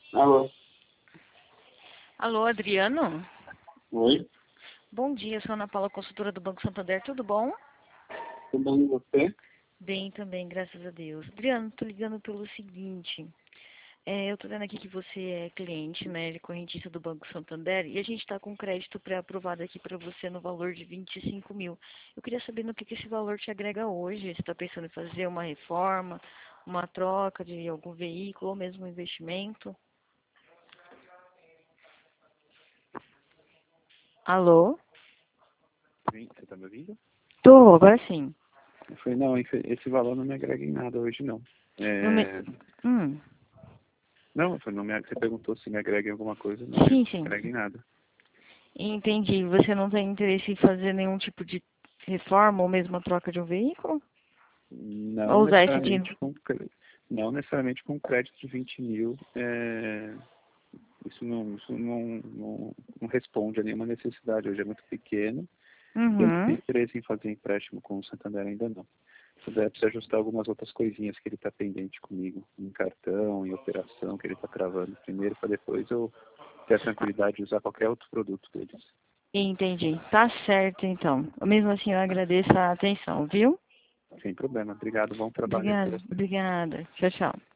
Alô? Alô, Adriano? Oi? Bom dia, sou Ana Paula, consultora do Banco Santander, tudo bom? Tudo bem com você? Bem também, graças a Deus. Adriano, tô ligando pelo seguinte, eu tô vendo aqui que você é cliente, né, de correntista do Banco Santander, e a gente tá com crédito pré-aprovado aqui para você no valor de 25 mil. Eu queria saber no que esse valor te agrega hoje, você tá pensando em fazer uma reforma, uma troca de algum veículo ou mesmo um investimento? Alô? Sim, você tá me ouvindo? Tô, agora sim. Eu falei, não, esse valor não me agrega em nada hoje, não. No me... É... Hum, Não, eu falei, você perguntou se me agrega em alguma coisa, não me sim, sim. agrega em nada. Entendi. Você não tem interesse em fazer nenhum tipo de reforma ou mesmo a troca de um veículo? Não Ou usar esse dinheiro? necessariamente com, não necessariamente com crédito de 20 mil, isso não responde a nenhuma necessidade. Hoje é muito pequeno e eu não tenho Uhum. interesse em fazer empréstimo com o Santander ainda não. Se der, precisa ajustar algumas outras coisinhas que ele está pendente comigo, em cartão, em operação, que ele está travando primeiro, para depois eu ter a tranquilidade de usar qualquer outro produto deles. Entendi. Tá certo, então. Mesmo assim, eu agradeço a atenção, viu? Sem problema. Obrigado. Bom trabalho aí para Obrigada, você. obrigada. Tchau, tchau.